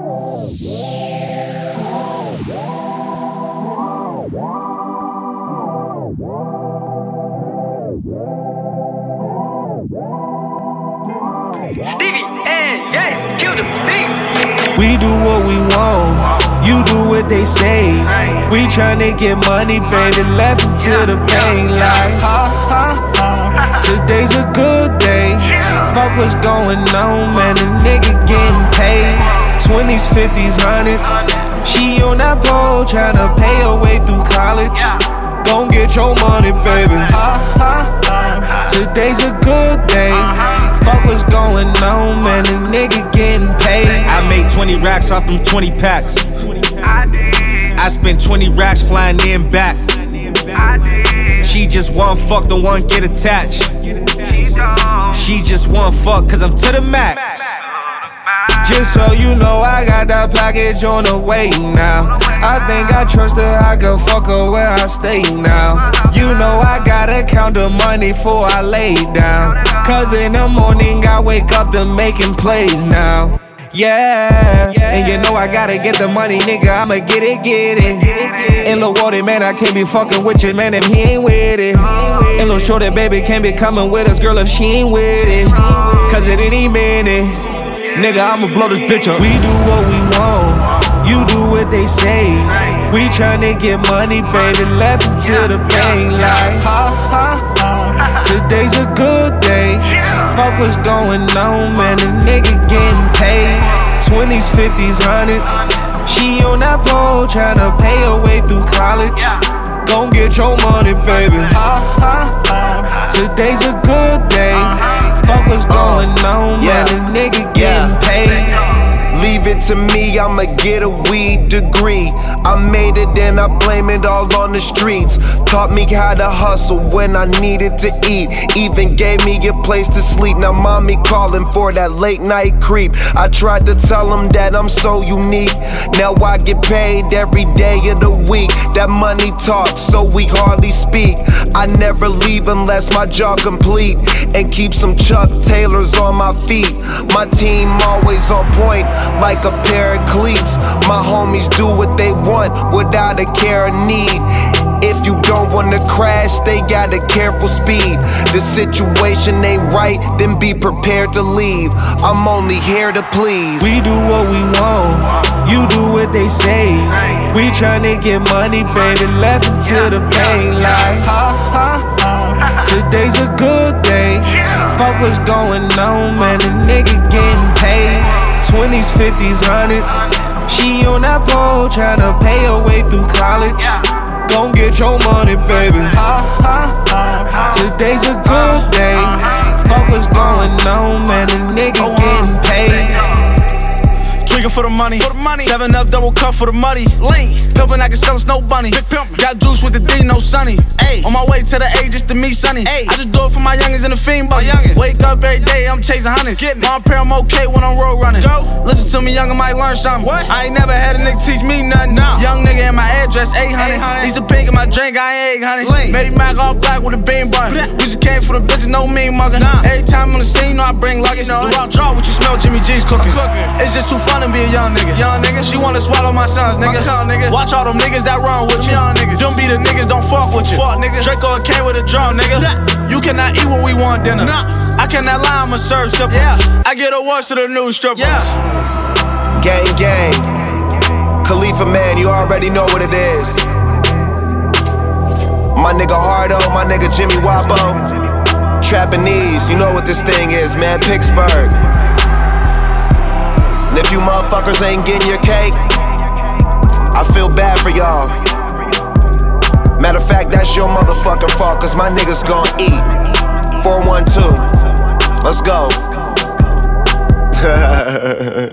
Stevie and Yes, kill the beat. We do what we want, you do what they say. We tryna get money, baby, left until the pain like today's a good day. Fuck what's going on, man, the nigga getting paid. 20s, 50s, 100s. She on that pole tryna pay her way through college. Gon' get your money, baby. Today's a good day. Fuck what's going on, man, the nigga getting paid. I made 20 racks off them 20 packs. I spent 20 racks flying in back. She just want fuck, the one get attached. She just want fuck, cause I'm to the max. Just so you know, I got that package on the way now. I think I trust her, I can fuck her where I stay now. You know I gotta count the money before I lay down. Cause in the morning I wake up to making plays now. Yeah, and you know I gotta get the money, nigga, I'ma get it. And Lil Water, man, I can't be fucking with you, man, if he ain't with it. And Lil Shorty, baby, can't be coming with us, girl, if she ain't with it. Cause at any minute, nigga, I'ma blow this bitch up. We do what we want, you do what they say. We tryna get money, baby, left until the pain like today's a good day. Fuck what's going on, man, the nigga getting paid. 20s, 50s, 100s. She on that pole tryna pay her way through college. Gon' get your money, baby. Today's a good day. Fuck what's going on, man, the nigga getting paid. Leave it to me, I'ma get a weed degree. I made it and I blame it all on the streets. Taught me how to hustle when I needed to eat. Even gave me a place to sleep. Now mommy calling for that late night creep. I tried to tell them that I'm so unique. Now I get paid every day of the week. That money talks, so we hardly speak. I never leave unless my job complete. And keep some Chuck Taylors on my feet. My team always on point, like a pair of cleats. My homies do what they want without a care or need. If you don't wanna crash, stay at a careful speed. The situation ain't right, then be prepared to leave. I'm only here to please. We do what we want, you do what they say. We tryna get money, baby, left until the pain like today's a good day. Fuck what's going on, man, the nigga getting paid. 20s, 50s, 100s. She on that pole tryna pay her way through college. Gon' get your money, baby. Today's a good day. Fuck what's going on, man, the nigga getting paid. Drinking for the money. 7 up, double cup for the muddy. Lean, pimpin', I can sell us no bunny. Big pimpin', got juice with the D, no sunny. Ayy, on my way to the A just to meet Sunny. Ayy, I just do it for my youngins in the fiend buggy. Wake up every day, I'm chasing hundreds. Mom pair, I'm okay when I'm road running. Go, listen to me, youngin' might learn something. What? I ain't never had a nigga teach me nothing. No. Young nigga in my address, 800. These a pink in my drink, I ain't egg, honey. Made him Mac all black with a bean bun. We just came for the bitches, no mean muggin'. Every time on the scene, you know I bring luggage. The raw draw, what you smell, Jimmy G's cooking. It's just too fun to be a young nigga. She wanna swallow my sons, nigga. Watch all them niggas that run with you. Them be the niggas, don't fuck with you. Draco came with a drum, nigga. You cannot eat what we want dinner. I cannot lie, I'ma serve simple. I get awards to the new strippers. Gang, gang. Khalifa, man, you already know what it is. My nigga Hardo, my nigga Jimmy Wappo. Trapanese, you know what this thing is, man. Pittsburgh. And if you motherfuckers ain't getting your cake, I feel bad for y'all. Matter of fact, that's your motherfucking fault, cause my niggas gon' eat. 412, let's go.